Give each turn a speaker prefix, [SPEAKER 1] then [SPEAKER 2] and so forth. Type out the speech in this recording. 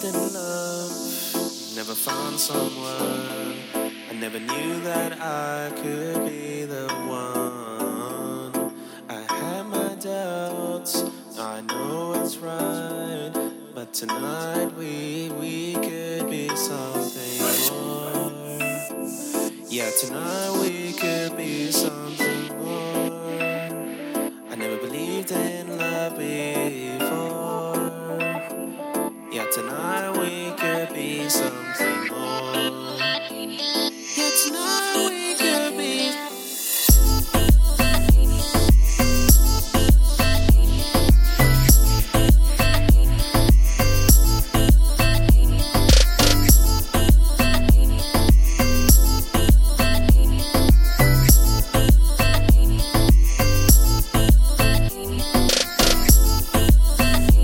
[SPEAKER 1] in love, never found someone. I never knew that I could be the one. I had my doubts, I know it's right, but tonight we could be something more. Yeah, tonight we could be something more. I never believed in love before. Yeah, tonight we could be something more.